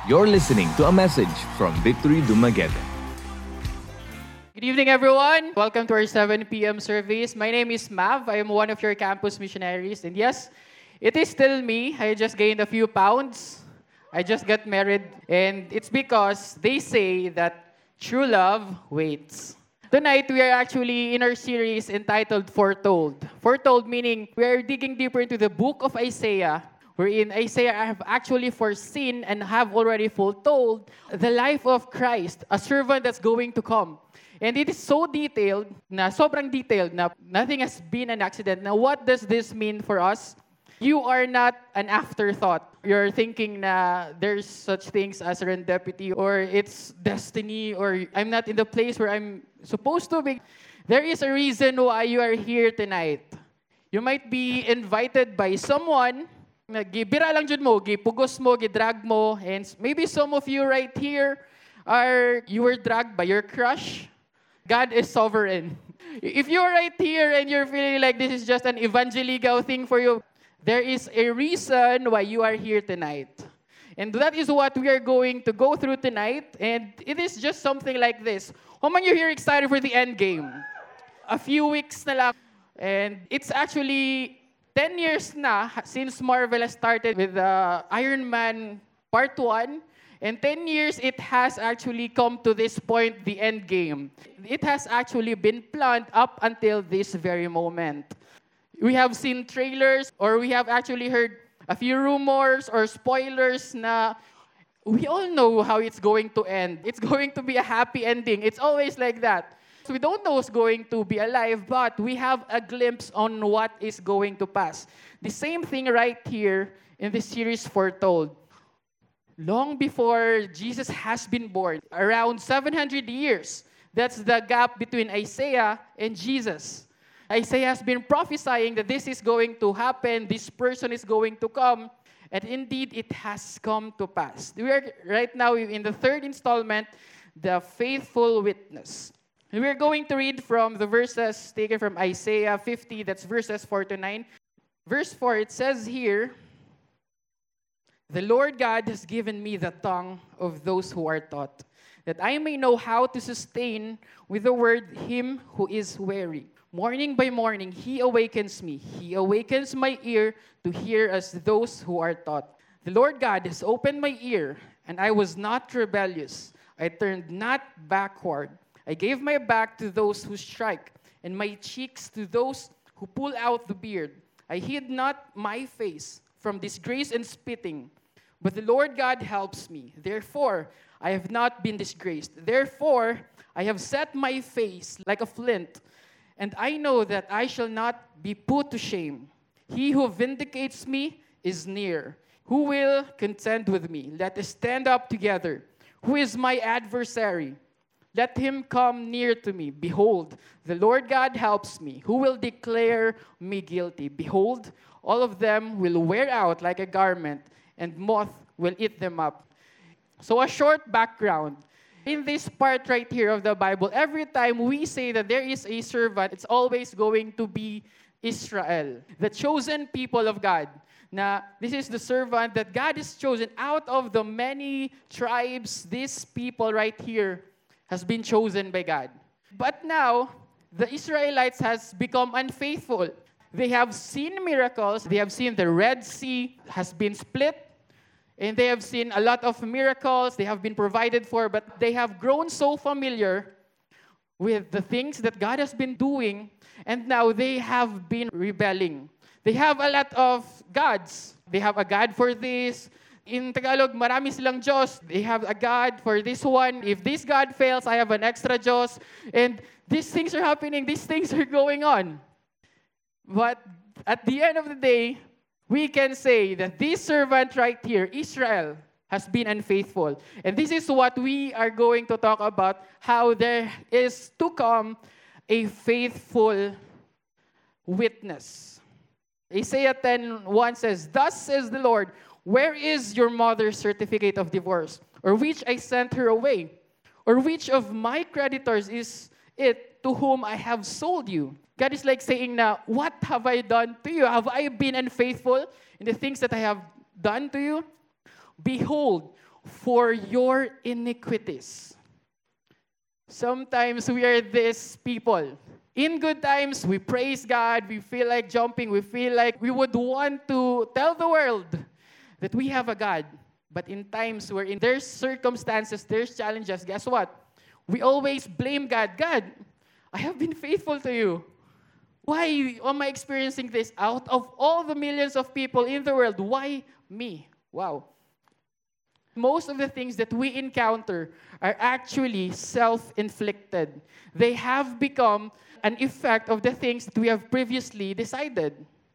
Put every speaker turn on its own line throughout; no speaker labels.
You're listening to a message from Victory Dumaguete.
Good evening, everyone. Welcome to our 7 p.m. service. My name is Mav. I am one of your campus missionaries. And yes, it is still me. I just gained a few pounds. I just got married. And it's because they say that true love waits. Tonight, we are actually in our series entitled Foretold. Foretold meaning we are digging deeper into the book of Isaiah, wherein Isaiah have actually foreseen and have already foretold the life of Christ, a servant that's going to come. And it is so detailed, na sobrang detailed, na nothing has been an accident. Now, what does this mean for us? You are not an afterthought. You're thinking na there's such things as serendipity or it's destiny or I'm not in the place where I'm supposed to be. There is a reason why you are here tonight. You might be invited by someone, gibira lang jud mo, gipugos mo, gidrag mo, and maybe some of you right here you were dragged by your crush. God is sovereign. If you're right here and you're feeling like this is just an evangelical thing for you, there is a reason why you are here tonight. And that is what we are going to go through tonight. And it is just something like this. How many of you here excited for the end game? A few weeks na lang. And it's actually 10 years na since Marvel has started with Iron Man Part 1. And 10 years, it has actually come to this point, the end game. It has actually been planned up until this very moment. We have seen trailers, or we have actually heard a few rumors or spoilers na we all know how it's going to end. It's going to be a happy ending. It's always like that. So we don't know who's going to be alive, but we have a glimpse on what is going to pass. The same thing right here in this series Foretold. Long before Jesus has been born, around 700 years, that's the gap between Isaiah and Jesus. Isaiah has been prophesying that this is going to happen, this person is going to come, and indeed it has come to pass. We are right now in the third installment, the faithful witness. And we're going to read from the verses taken from Isaiah 50, that's verses 4 to 9. Verse 4, it says here, "The Lord God has given me the tongue of those who are taught, that I may know how to sustain with the word him who is weary. Morning by morning, he awakens me. He awakens my ear to hear as those who are taught. The Lord God has opened my ear, and I was not rebellious. I turned not backward. I gave my back to those who strike, and my cheeks to those who pull out the beard. I hid not my face from disgrace and spitting. But the Lord God helps me. Therefore, I have not been disgraced. Therefore, I have set my face like a flint, and I know that I shall not be put to shame. He who vindicates me is near. Who will contend with me? Let us stand up together. Who is my adversary? Let him come near to me. Behold, the Lord God helps me. Who will declare me guilty? Behold, all of them will wear out like a garment, and moth will eat them up." So a short background. In this part right here of the Bible, every time we say that there is a servant, it's always going to be Israel, the chosen people of God. Now, this is the servant that God has chosen out of the many tribes. This people right here has been chosen by God. But now, the Israelites has become unfaithful. They have seen miracles. They have seen the Red Sea has been split. And they have seen a lot of miracles. They have been provided for. But they have grown so familiar with the things that God has been doing. And now they have been rebelling. They have a lot of gods. They have a God for this. In Tagalog, marami silang Diyos. They have a God for this one. If this God fails, I have an extra Diyos. And these things are happening. These things are going on. But at the end of the day, we can say that this servant right here, Israel, has been unfaithful. And this is what we are going to talk about, how there is to come a faithful witness. Isaiah 10:1 says, "Thus says the Lord, where is your mother's certificate of divorce? Or which I sent her away? Or which of my creditors is it to whom I have sold you?" God is like saying na, what have I done to you? Have I been unfaithful in the things that I have done to you? Behold, for your iniquities. Sometimes we are these people. In good times, we praise God, we feel like jumping, we feel like we would want to tell the world that we have a God. But in times wherein there's circumstances, there's challenges, guess what? We always blame God. God, I have been faithful to you. Why am I experiencing this? Out of all the millions of people in the world, why me? Wow. Most of the things that we encounter are actually self-inflicted. They have become an effect of the things that we have previously decided.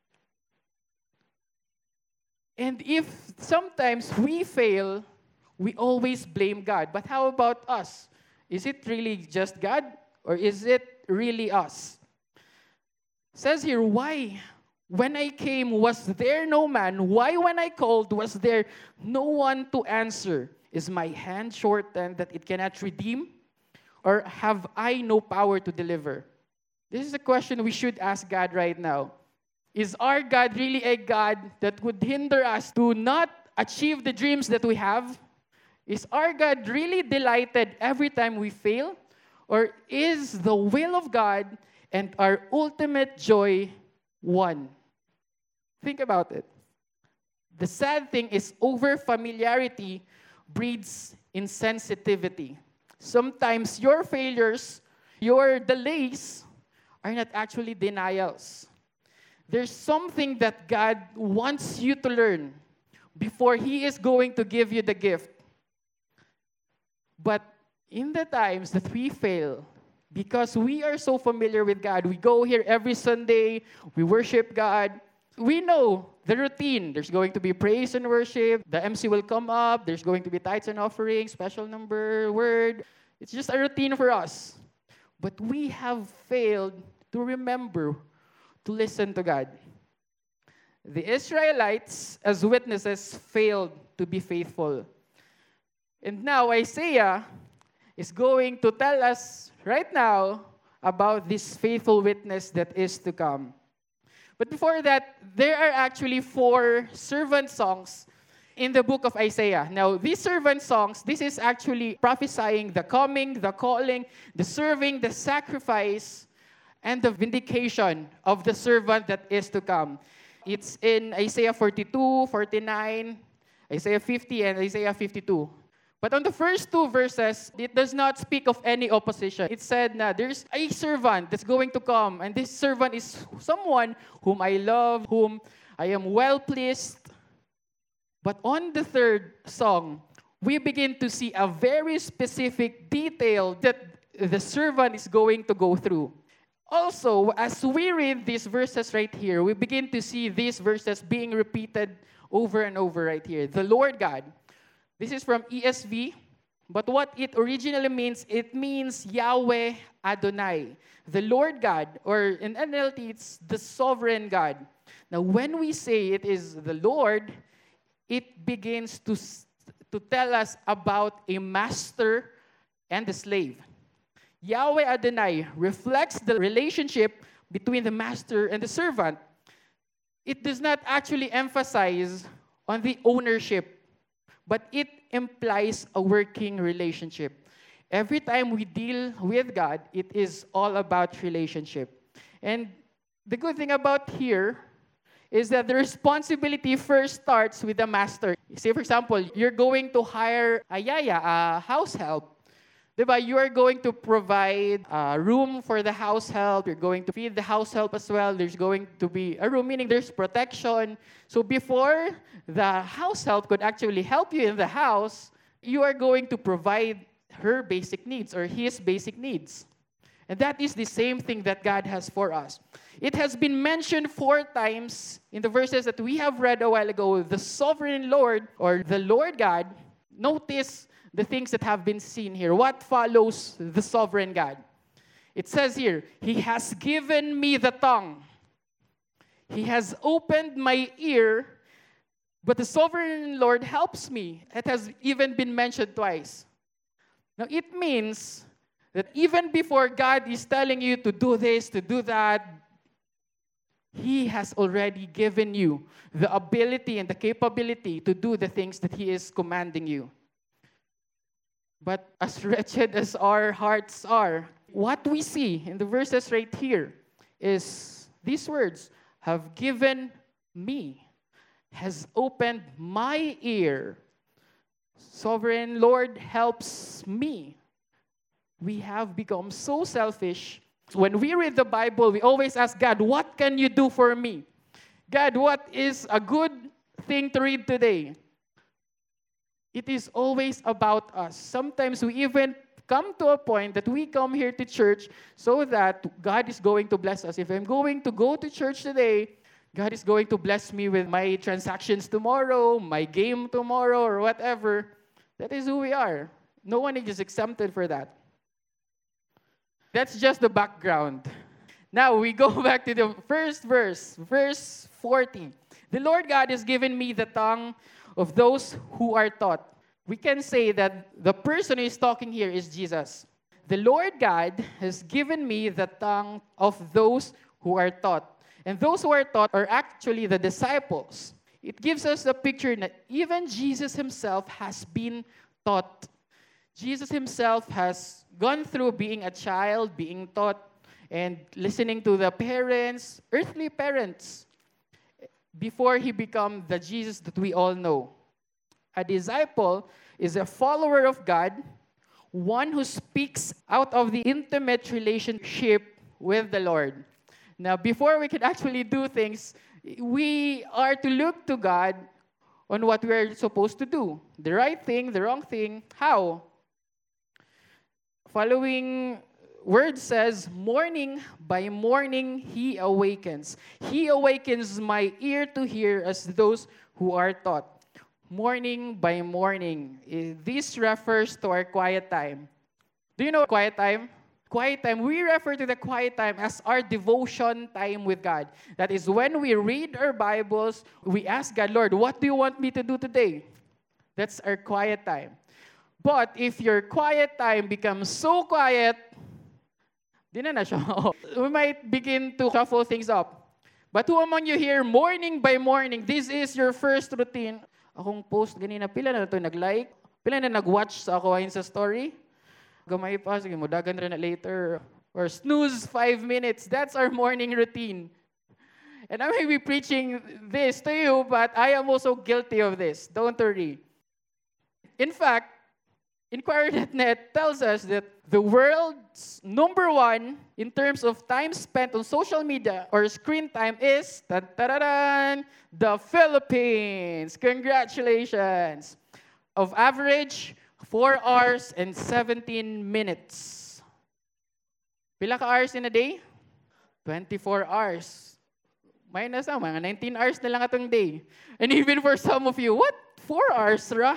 And if sometimes we fail, we always blame God. But how about us? Is it really just God? Or is it really us? It says here, why? When I came, was there no man? Why when I called, was there no one to answer? Is my hand shortened that it cannot redeem? Or have I no power to deliver? This is a question we should ask God right now. Is our God really a God that would hinder us to not achieve the dreams that we have? Is our God really delighted every time we fail? Or is the will of God and our ultimate joy one? Think about it. The sad thing is over-familiarity breeds insensitivity. Sometimes your failures, your delays, are not actually denials. There's something that God wants you to learn before He is going to give you the gift. But in the times that we fail, because we are so familiar with God, we go here every Sunday, we worship God, we know the routine. There's going to be praise and worship, the MC will come up, there's going to be tithes and offerings, special number, word. It's just a routine for us. But we have failed to remember to listen to God. The Israelites, as witnesses, failed to be faithful. And now Isaiah is going to tell us right now about this faithful witness that is to come. But before that, there are actually 4 servant songs in the book of Isaiah. Now, these servant songs, this is actually prophesying the coming, the calling, the serving, the sacrifice, and the vindication of the servant that is to come. It's in Isaiah 42, 49, Isaiah 50, and Isaiah 52. But on the first 2 verses, it does not speak of any opposition. It said na there's a servant that's going to come, and this servant is someone whom I love, whom I am well pleased. But on the 3rd song, we begin to see a very specific detail that the servant is going to go through. Also, as we read these verses right here, we begin to see these verses being repeated over and over right here. The Lord God. This is from ESV, but what it originally means, it means Yahweh Adonai, the Lord God, or in NLT, it's the sovereign God. Now, when we say it is the Lord, it begins to tell us about a master and a slave. Yahweh Adonai reflects the relationship between the master and the servant. It does not actually emphasize on the ownership, but it implies a working relationship. Every time we deal with God, it is all about relationship. And the good thing about here is that the responsibility first starts with the master. Say, for example, you're going to hire a yaya, a house help. Diba? You are going to provide a room for the house help. You're going to feed the house help as well. There's going to be a room, meaning there's protection. So before the house help could actually help you in the house, you are going to provide her basic needs or his basic needs. And that is the same thing that God has for us. It has been mentioned 4 times in the verses that we have read a while ago. The sovereign Lord or the Lord God. Notice the things that have been seen here. What follows the sovereign God? It says here, He has given me the tongue. He has opened my ear, but the sovereign Lord helps me. It has even been mentioned twice. Now, it means that even before God is telling you to do this, to do that, He has already given you the ability and the capability to do the things that He is commanding you. But as wretched as our hearts are, what we see in the verses right here is these words, have given me, has opened my ear. Sovereign Lord helps me. We have become so selfish. When we read the Bible, we always ask God, what can you do for me? God, what is a good thing to read today? It is always about us. Sometimes we even come to a point that we come here to church so that God is going to bless us. If I'm going to go to church today, God is going to bless me with my transactions tomorrow, my game tomorrow, or whatever. That is who we are. No one is exempted for that. That's just the background. Now we go back to the first verse 40. The Lord God has given me the tongue of those who are taught. We can say that the person who is talking here is Jesus. The Lord God has given me the tongue of those who are taught. And those who are taught are actually the disciples. It gives us a picture that even Jesus himself has been taught. Jesus himself has gone through being a child, being taught, and listening to the parents, earthly parents, before he became the Jesus that we all know. A disciple is a follower of God, one who speaks out of the intimate relationship with the Lord. Now, before we can actually do things, we are to look to God on what we are supposed to do. The right thing, the wrong thing, how? Following word says, morning by morning he awakens. He awakens my ear to hear as those who are taught. Morning by morning. This refers to our quiet time. Do you know quiet time? Quiet time, we refer to the quiet time as our devotion time with God. That is when we read our Bibles, we ask God, Lord, what do you want me to do today? That's our quiet time. But if your quiet time becomes so quiet, di na siya. We might begin to shuffle things up. But who among you here, morning by morning, this is your first routine? Akong post ganina, pila na ito nag-like? Pila na nag-watch sa ako sa story? Gamay pa, sige mo, dagan rin na later. Or snooze 5 minutes. That's our morning routine. And I may be preaching this to you, but I am also guilty of this. Don't worry. In fact, Inquirer.net tells us that the world's number one in terms of time spent on social media or screen time is the Philippines. Congratulations. Of average, 4 hours and 17 minutes. Pila ka hours in a day? 24 hours. Minus na, mga 19 hours na lang atong day. And even for some of you, what? 4 hours, ra?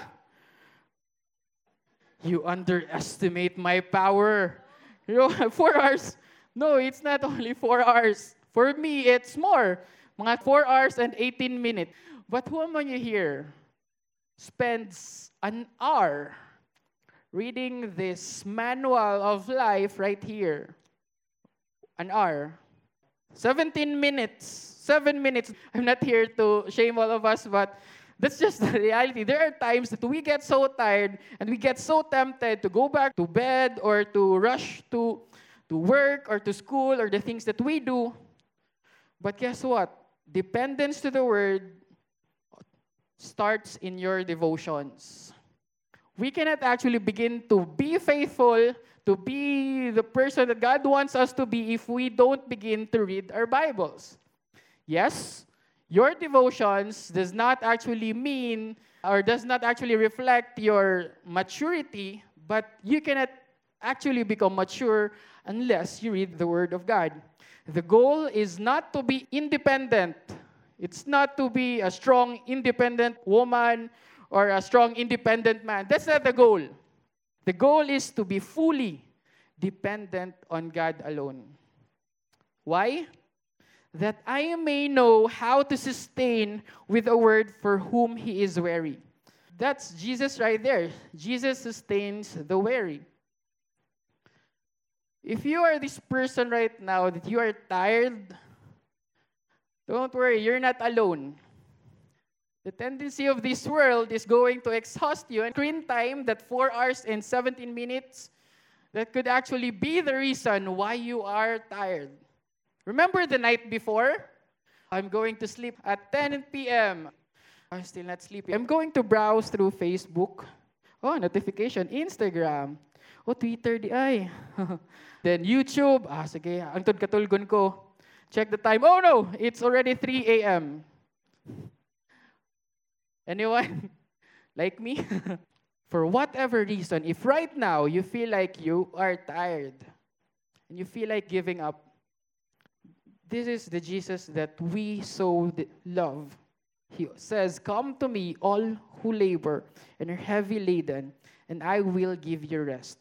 You underestimate my power. You know, 4 hours. No, it's not only 4 hours. For me, it's more. Mga 4 hours and 18 minutes. But who among you here spends an hour reading this manual of life right here? An hour. 17 minutes. 7 minutes. I'm not here to shame all of us, but that's just the reality. There are times that we get so tired and we get so tempted to go back to bed or to rush to work or to school or the things that we do. But guess what? Dependence to the word starts in your devotions. We cannot actually begin to be faithful, to be the person that God wants us to be if we don't begin to read our Bibles. Yes, your devotions does not actually mean or does not actually reflect your maturity, but you cannot actually become mature unless you read the Word of God. The goal is not to be independent. It's not to be a strong, independent woman or a strong, independent man. That's not the goal. The goal is to be fully dependent on God alone. Why? That I may know how to sustain with a word for whom he is weary. That's Jesus right there. Jesus sustains the weary. If you are this person right now that you are tired, don't worry, you're not alone. The tendency of this world is going to exhaust you. And screen time, that 4 hours and 17 minutes, that could actually be the reason why you are tired. Remember the night before? I'm going to sleep at 10 p.m. I'm still not sleeping. I'm going to browse through Facebook. Oh, notification. Instagram. Oh, Twitter di ay. Then YouTube. Sige. Ang katulgon ko. Check the time. Oh no, it's already 3 a.m. Anyone? Like me? For whatever reason, if right now you feel like you are tired and you feel like giving up, this is the Jesus that we so love. He says, "Come to me, all who labor and are heavy laden, and I will give you rest."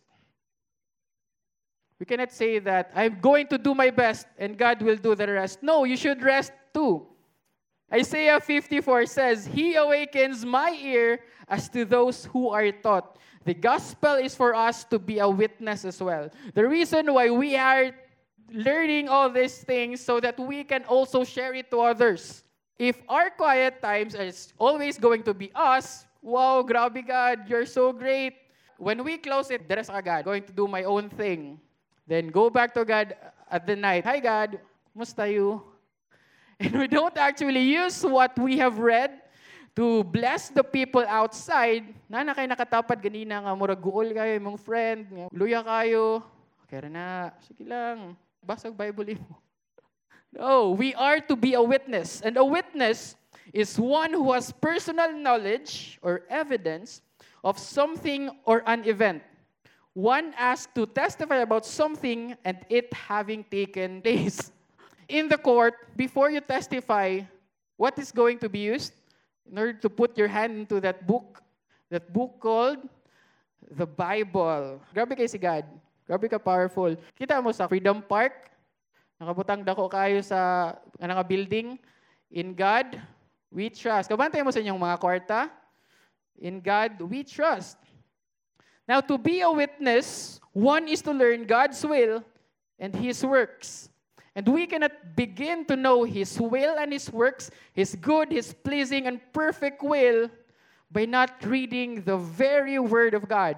We cannot say that I'm going to do my best and God will do the rest. No, you should rest too. Isaiah 54 says, "He awakens my ear as to those who are taught." The gospel is for us to be a witness as well. The reason why we are learning all these things so that we can also share it to others. If our quiet times is always going to be us, wow, grabe God, you're so great. When we close it, there's God, going to do my own thing. Then go back to God at the night. Hi God, musta you? And we don't actually use what we have read to bless the people outside. Na kay nakatapad ganina nga murag guol kayo imong friend, luya kayo. Okay na, sige lang. Basag Bible mo. No, we are to be a witness. And a witness is one who has personal knowledge or evidence of something or an event. One asked to testify about something and it having taken place. In the court, before you testify, what is going to be used? In order to put your hand into that book called the Bible. Grabe kay si God. Grabe ka powerful. Kita mo sa Freedom Park, nakabutang dako kayo sa building. In God, we trust. Kabantay mo sa inyong mga kwarta. In God, we trust. Now, to be a witness, one is to learn God's will and His works. And we cannot begin to know His will and His works, His good, His pleasing, and perfect will by not reading the very Word of God.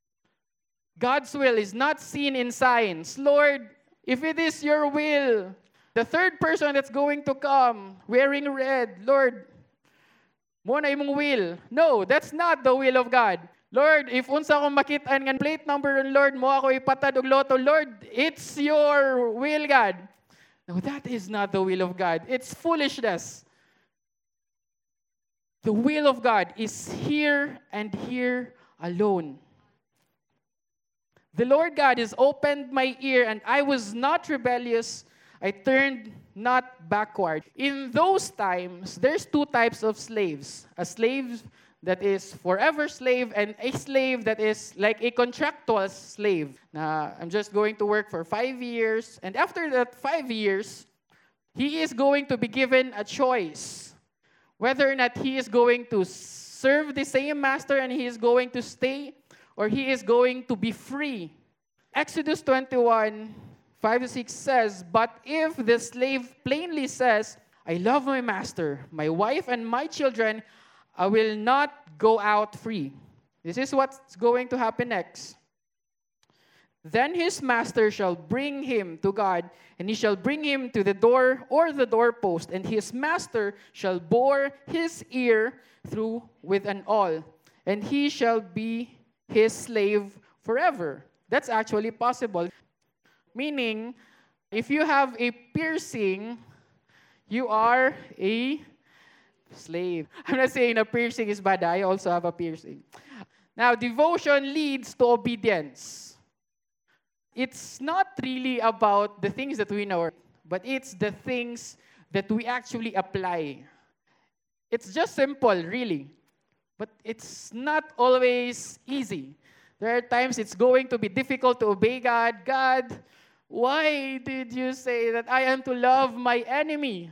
God's will is not seen in signs. Lord, if it is your will, the third person that's going to come wearing red, Lord, mo na imong will. No, that's not the will of God. Lord, if unsa akong makitaan nga plate number, Lord, mo ako ipatad og loto, Lord, it's your will, God. No, that is not the will of God. It's foolishness. The will of God is here and here alone. The Lord God has opened my ear, and I was not rebellious. I turned not backward. In those times, there's two types of slaves. A slave that is forever slave, and a slave that is like a contractual slave. Now, I'm just going to work for 5 years, and after that 5 years, he is going to be given a choice whether or not he is going to serve the same master and he is going to stay, or he is going to be free. Exodus 21, 5-6 says, "But if the slave plainly says, 'I love my master, my wife, and my children,' I will not go out free." This is what's going to happen next. "Then his master shall bring him to God, and he shall bring him to the door or the doorpost, and his master shall bore his ear through with an awl, and he shall be his slave forever." That's actually possible. Meaning, if you have a piercing, you are a slave. I'm not saying a piercing is bad. I also have a piercing. Now, devotion leads to obedience. It's not really about the things that we know, but it's the things that we actually apply. It's just simple, really. But it's not always easy. There are times it's going to be difficult to obey God. God, why did you say that I am to love my enemy?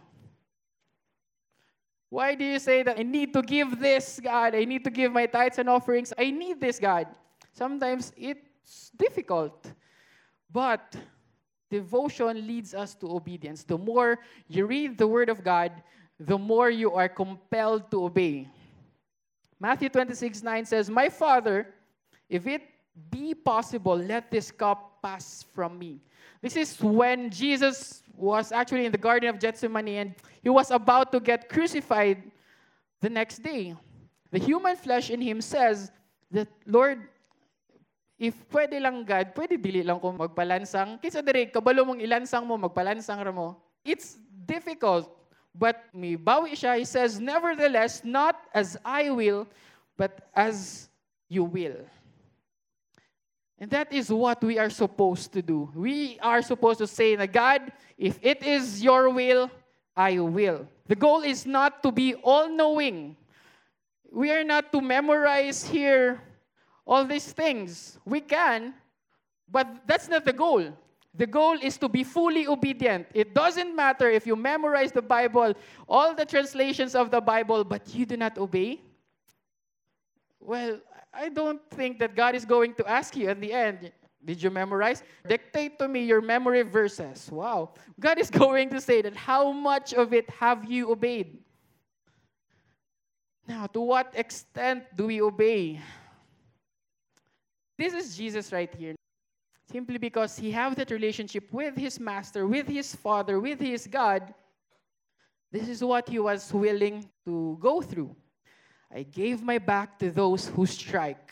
Why do you say that I need to give this, God? I need to give my tithes and offerings. I need this, God. Sometimes it's difficult. But devotion leads us to obedience. The more you read the Word of God, the more you are compelled to obey. Matthew 26:9 says, "My Father, if it be possible, let this cup pass from me." This is when Jesus was actually in the Garden of Gethsemane and he was about to get crucified the next day. The human flesh in him says that, "Lord, if pwede lang God, pwede dili lang ko magpalansang. Kinsa diri kabalo mong ilansang mo, magpalansang ra mo." It's difficult, but may bawi siya. He says, "Nevertheless, not as I will, but as you will." And that is what we are supposed to do. We are supposed to say, "God, if it is your will, I will." The goal is not to be all-knowing. We are not to memorize here all these things. We can, but that's not the goal. The goal is to be fully obedient. It doesn't matter if you memorize the Bible, all the translations of the Bible, but you do not obey. Well, I don't think that God is going to ask you at the end, "Did you memorize? Dictate to me your memory verses." Wow. God is going to say that, "How much of it have you obeyed?" Now, to what extent do we obey? This is Jesus right here. Simply because he have that relationship with his master, with his Father, with his God. This is what he was willing to go through. "I gave my back to those who strike."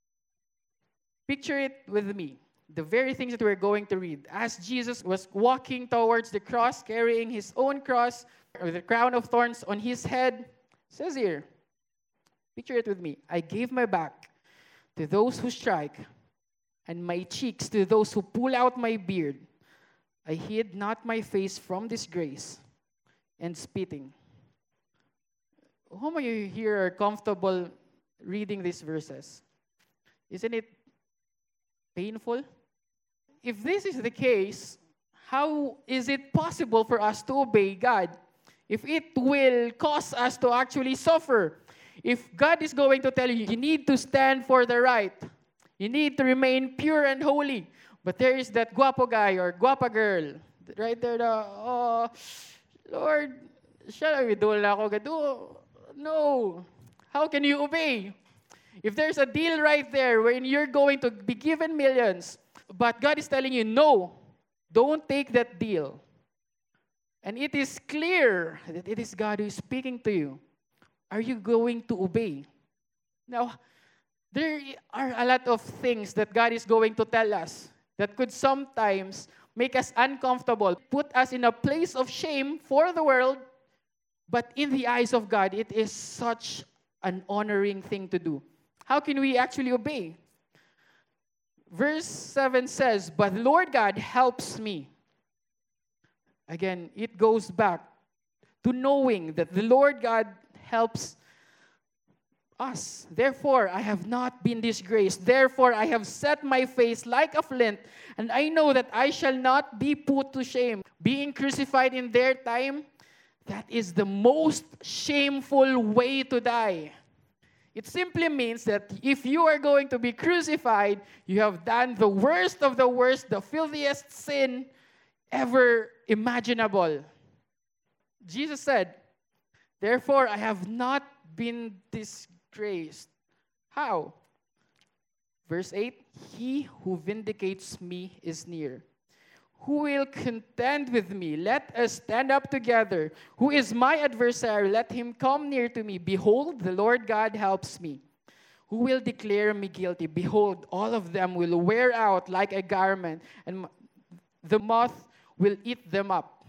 Picture it with me. The very things that we're going to read. As Jesus was walking towards the cross, carrying his own cross, with a crown of thorns on his head, says here, picture it with me. "I gave my back to those who strike, and my cheeks to those who pull out my beard. I hid not my face from disgrace and spitting." How many here are comfortable reading these verses? Isn't it painful? If this is the case, how is it possible for us to obey God? If it will cause us to actually suffer. If God is going to tell you, you need to stand for the right. You need to remain pure and holy. But there is that guapo guy or guapa girl. Right there, "Oh, Lord, siya lang idol na ako. Gado." No. How can you obey? If there's a deal right there wherein you're going to be given millions, but God is telling you, "No, don't take that deal." And it is clear that it is God who is speaking to you. Are you going to obey? Now, there are a lot of things that God is going to tell us that could sometimes make us uncomfortable, put us in a place of shame for the world. But in the eyes of God, it is such an honoring thing to do. How can we actually obey? Verse 7 says, "But the Lord God helps me." Again, it goes back to knowing that the Lord God helps us. "Therefore, I have not been disgraced. Therefore, I have set my face like a flint, and I know that I shall not be put to shame." Being crucified in their time, that is the most shameful way to die. It simply means that if you are going to be crucified, you have done the worst of the worst, the filthiest sin ever imaginable. Jesus said, "Therefore, I have not been disgraced." How? Verse 8, "He who vindicates me is near. Who will contend with me? Let us stand up together. Who is my adversary? Let him come near to me. Behold, the Lord God helps me. Who will declare me guilty? Behold, all of them will wear out like a garment, and the moth will eat them up."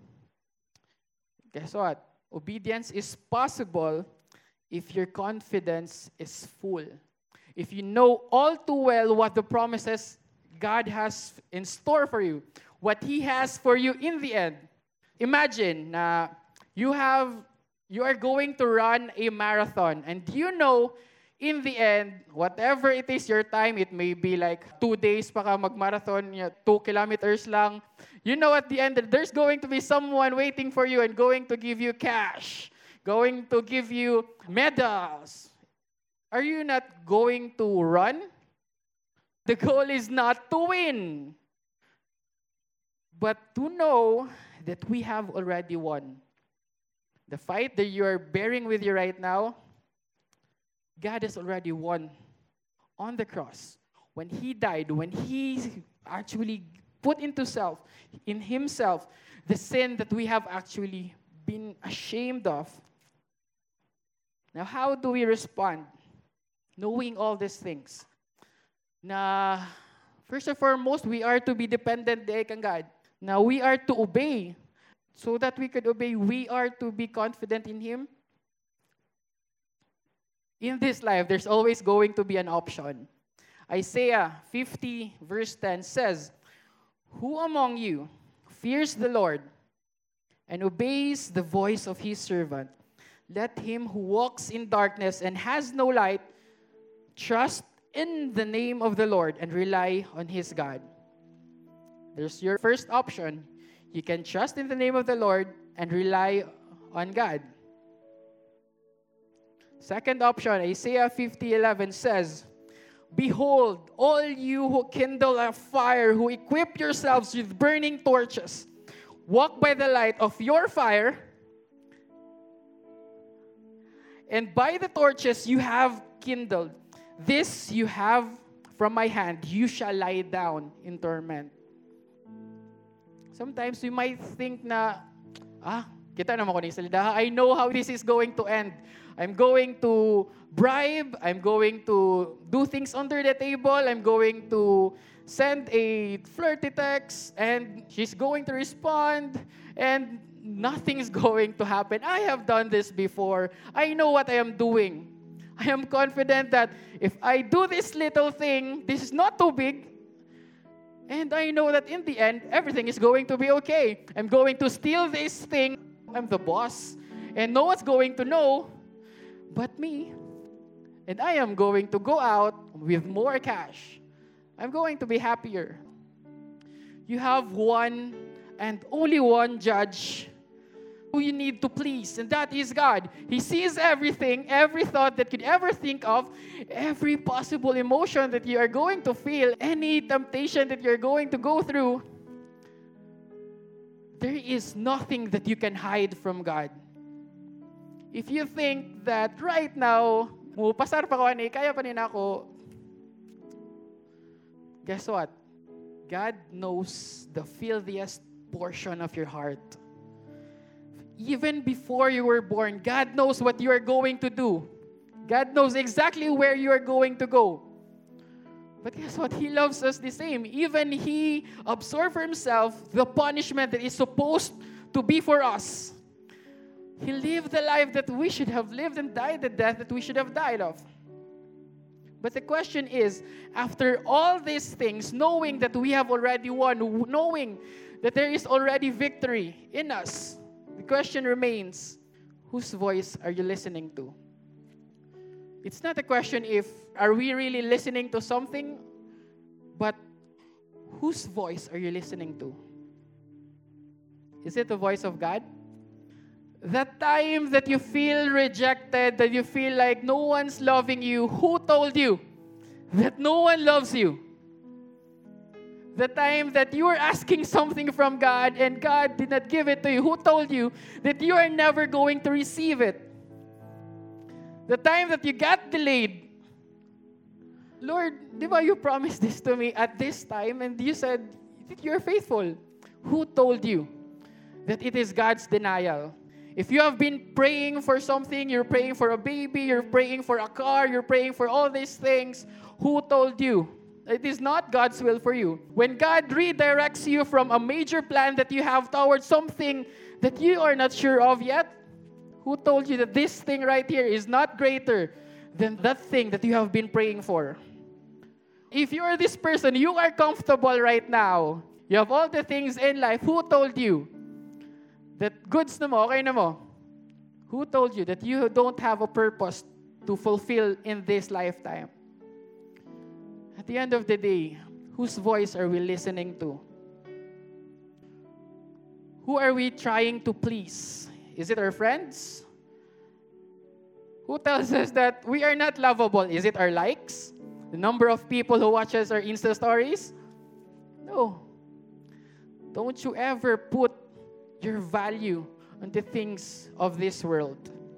Guess what? Obedience is possible if your confidence is full. If you know all too well what the promises God has in store for you, what He has for you in the end. Imagine na you are going to run a marathon, and you know in the end, whatever it is your time, it may be like 2 days pa ka mag-marathon, 2 kilometers lang. You know at the end that there's going to be someone waiting for you and going to give you cash, going to give you medals. Are you not going to run? The goal is not to win, but to know that we have already won. The fight that you are bearing with you right now, God has already won on the cross. When He died, when He actually put in Himself, the sin that we have actually been ashamed of. Now, how do we respond? Knowing all these things. Na, first and foremost, we are to be dependent kang God. Now, we are to obey. So that we could obey, we are to be confident in Him. In this life, there's always going to be an option. Isaiah 50 verse 10 says, "Who among you fears the Lord and obeys the voice of His servant? Let him who walks in darkness and has no light trust in the name of the Lord and rely on His God." There's your first option. You can trust in the name of the Lord and rely on God. Second option, Isaiah 50:11 says, "Behold, all you who kindle a fire, who equip yourselves with burning torches, walk by the light of your fire, and by the torches you have kindled. This you have from my hand. You shall lie down in torment." Sometimes we might think na, kita naman ko ni salida. I know how this is going to end. I'm going to bribe. I'm going to do things under the table. I'm going to send a flirty text, and she's going to respond, and nothing's going to happen. I have done this before. I know what I am doing. I am confident that if I do this little thing, this is not too big, and I know that in the end, everything is going to be okay. I'm going to steal this thing. I'm the boss, and no one's going to know but me. And I am going to go out with more cash. I'm going to be happier. You have one and only one judge who you need to please, and that is God. He sees everything, every thought that you could ever think of, every possible emotion that you are going to feel, any temptation that you're going to go through. There is nothing that you can hide from God. If you think that right now, pasar pa ko ani, kaya pa rin ako, guess what? God knows the filthiest portion of your heart. Even before you were born, God knows what you are going to do. God knows exactly where you are going to go. But guess what? He loves us the same. Even He absorbed for Himself the punishment that is supposed to be for us. He lived the life that we should have lived and died the death that we should have died of. But the question is, after all these things, knowing that we have already won, knowing that there is already victory in us, the question remains, whose voice are you listening to? It's not a question if, are we really listening to something, but whose voice are you listening to? Is it the voice of God? The time that you feel rejected, that you feel like no one's loving you, who told you that no one loves you? The time that you were asking something from God and God did not give it to you, who told you that you are never going to receive it? The time that you got delayed. Lord, di ba you promised this to me at this time and you said that you're faithful? Who told you that it is God's denial? If you have been praying for something, you're praying for a baby, you're praying for a car, you're praying for all these things, who told you it is not God's will for you? When God redirects you from a major plan that you have towards something that you are not sure of yet, who told you that this thing right here is not greater than that thing that you have been praying for? If you are this person, you are comfortable right now, you have all the things in life, who told you that goods na mo, okay na mo? Who told you that you don't have a purpose to fulfill in this lifetime? At the end of the day, whose voice are we listening to? Who are we trying to please? Is it our friends? Who tells us that we are not lovable? Is it our likes? The number of people who watches our Insta stories? No. Don't you ever put your value on the things of this world.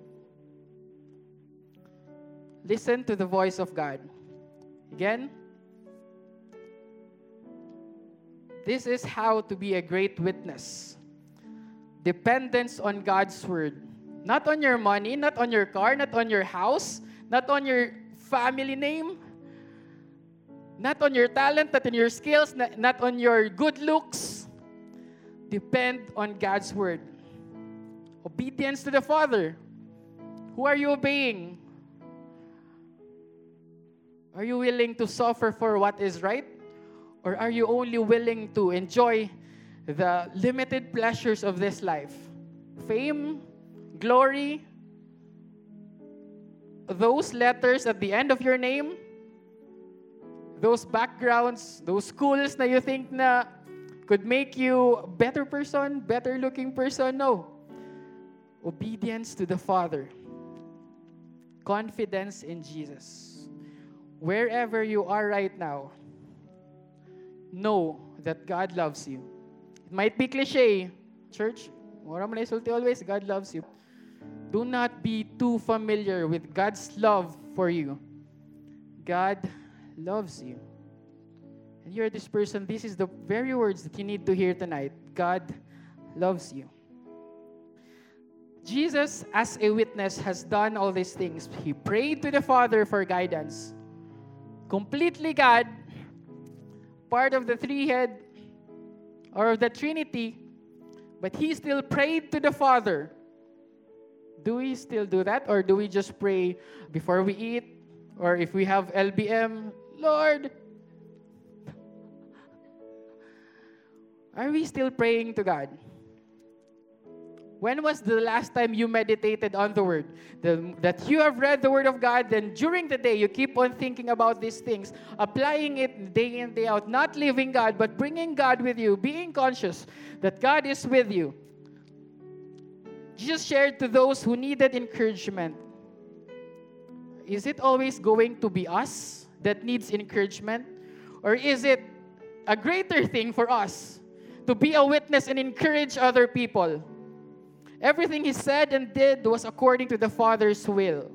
Listen to the voice of God. Again, this is how to be a great witness. Dependence on God's word. Not on your money, not on your car, not on your house, not on your family name, not on your talent, not on your skills, not on your good looks. Depend on God's word. Obedience to the Father. Who are you obeying? Are you willing to suffer for what is right? Or are you only willing to enjoy the limited pleasures of this life? Fame, glory, those letters at the end of your name, those backgrounds, those schools na you think na could make you a better person, better looking person. No. Obedience to the Father. Confidence in Jesus. Wherever you are right now, know that God loves you. It might be cliche. Church, wala man isulti always, God loves you. Do not be too familiar with God's love for you. God loves you. And you're this person, this is the very words that you need to hear tonight. God loves you. Jesus, as a witness, has done all these things. He prayed to the Father for guidance. Completely God, part of the three-head or the Trinity, but He still prayed to the Father. Do we still do that? Or do we just pray before we eat? Or if we have LBM, Lord, are we still praying to God? When was the last time you meditated on the Word? That you have read the Word of God, then during the day you keep on thinking about these things, applying it day in, day out, not leaving God, but bringing God with you, being conscious that God is with you. Jesus shared to those who needed encouragement. Is it always going to be us that needs encouragement? Or is it a greater thing for us to be a witness and encourage other people? Everything He said and did was according to the Father's will.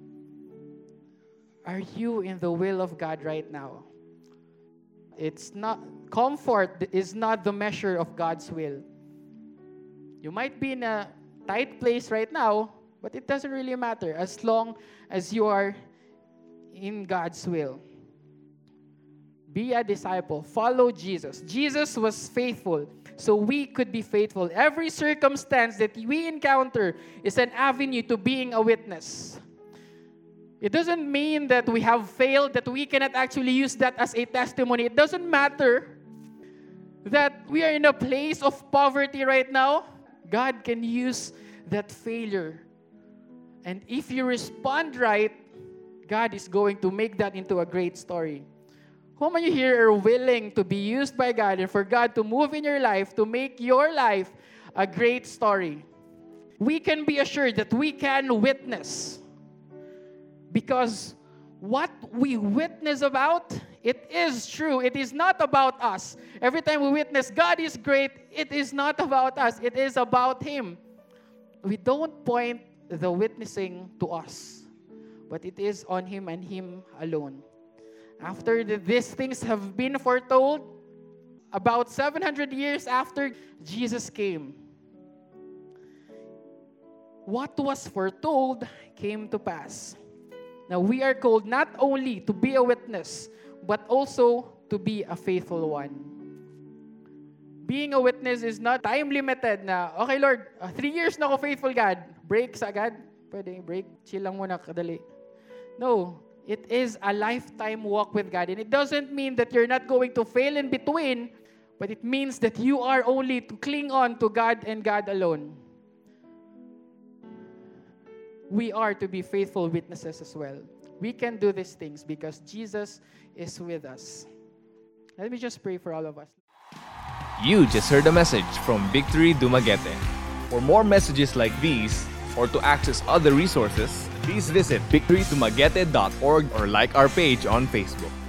Are you in the will of God right now? It's not, comfort is not the measure of God's will. You might be in a tight place right now, but it doesn't really matter as long as you are in God's will. Be a disciple. Follow Jesus. Jesus was faithful, so we could be faithful. Every circumstance that we encounter is an avenue to being a witness. It doesn't mean that we have failed, that we cannot actually use that as a testimony. It doesn't matter that we are in a place of poverty right now. God can use that failure. And if you respond right, God is going to make that into a great story. How many here are willing to be used by God and for God to move in your life, to make your life a great story? We can be assured that we can witness. Because what we witness about, it is true. It is not about us. Every time we witness, God is great, it is not about us. It is about Him. We don't point the witnessing to us, but it is on Him and Him alone. After these things have been foretold, about 700 years after Jesus came, what was foretold came to pass. Now we are called not only to be a witness, but also to be a faithful one. Being a witness is not time limited na, okay Lord, 3 years na ako faithful God. Break sa agad. Pwede, break. Chill lang muna, kadali. No. It is a lifetime walk with God. And it doesn't mean that you're not going to fail in between, but it means that you are only to cling on to God and God alone. We are to be faithful witnesses as well. We can do these things because Jesus is with us. Let me just pray for all of us.
You just heard a message from Victory Dumaguete. For more messages like these, or to access other resources, please visit victorydumaguete.org or like our page on Facebook.